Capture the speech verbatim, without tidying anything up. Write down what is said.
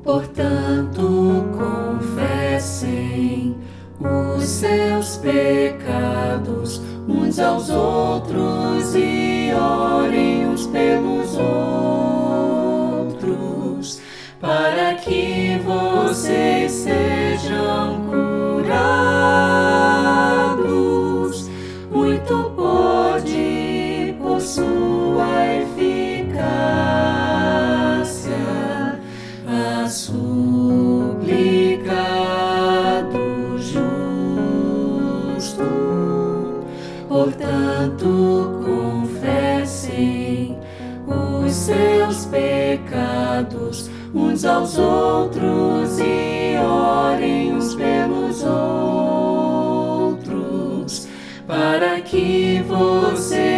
Portanto, confessem os seus pecados uns aos outros e orem uns pelos outros, para que vocês sejam curados. Muito pode por sua eficácia a súplica do justo. Portanto, confessem os seus pecados uns aos outros e orem uns pelos outros, para que você